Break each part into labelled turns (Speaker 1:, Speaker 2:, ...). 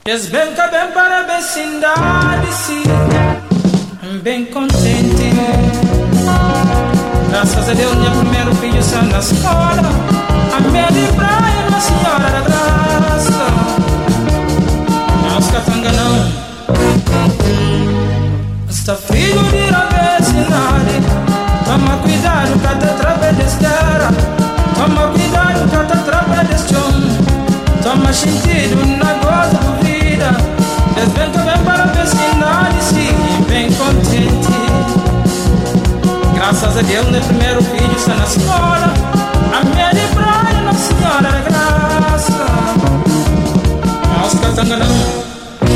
Speaker 1: Desbenca bem para bem cidade, sim, bem contente. Graças a Deus, meu primeiro filho está na escola. A minha de praia, Nossa Senhora da Graça. Não se catanga não. Está filho de a cidade. Toma cuidado, cata através desse terra. Toma cuidado, cata através desse chão. Toma sentido na goza da vida. Desbenca bem para a cidade, sim, bem contente. Graças a Deus, meu primeiro filho está na escola. A minha de praia, Nossa Senhora da Graça. Não se catanga não.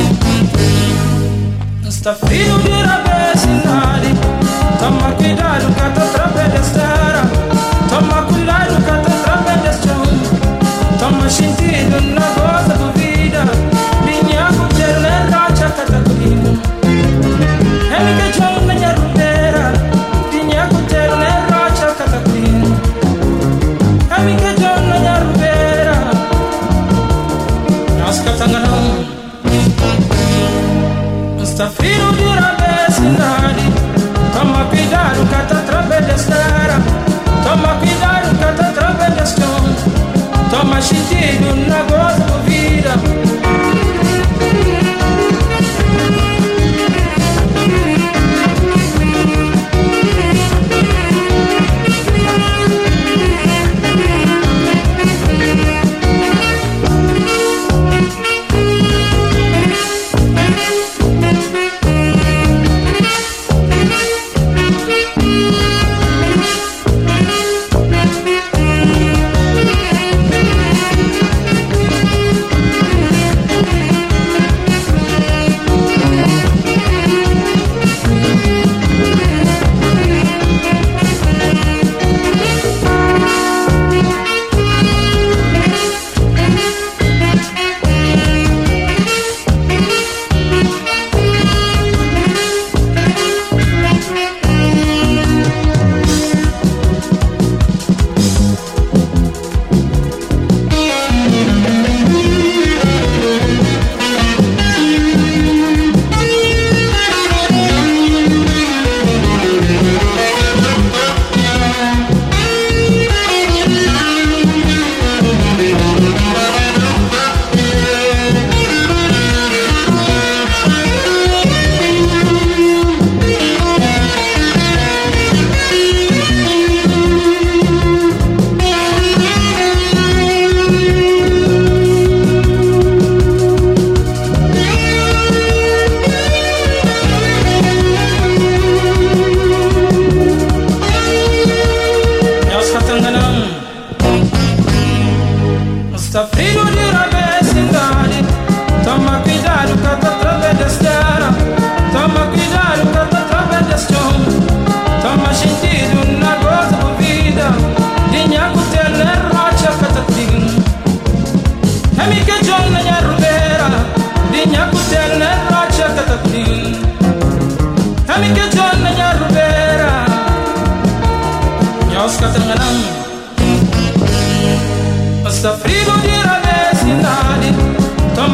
Speaker 1: Está filho de a cidade. Toma cuidado, cata através desta terra. Toma cuidado, cata através deste chão. Toma sentido na goza da vida. Minha cultura é racha cataculino. É minha chão na minha rubeira. Minha cultura é racha cataculino. É minha chão na minha rubeira. Nós catanga não. Está filho de a cidade. Toma cuidado, cata através desta terra. Toma cuidado, cata através deste chão. Toma sentido na goza da vida. Está frio de a cidade. Toma cuidado, cata através desta terra. Toma cuidado, cata através deste chão. Toma sentido na goza da vida. Dinha cutela é rocha catatinho. É mi que John na minha rubeira. Dinha cutela é rocha catatinho. É mi que John na minha rubeira. Nós catanganam. Está frio de a cidade.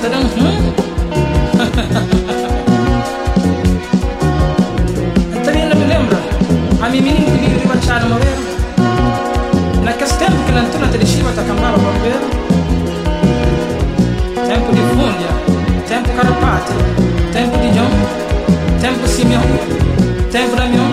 Speaker 1: tá dando também não me lembra a minha menina que vive de baixar no ver naquele tempo que lantuna te deixava tá cambava para ver tempo de Fúndia, tempo Carapate, tempo de João, tempo Simeão, tempo da minha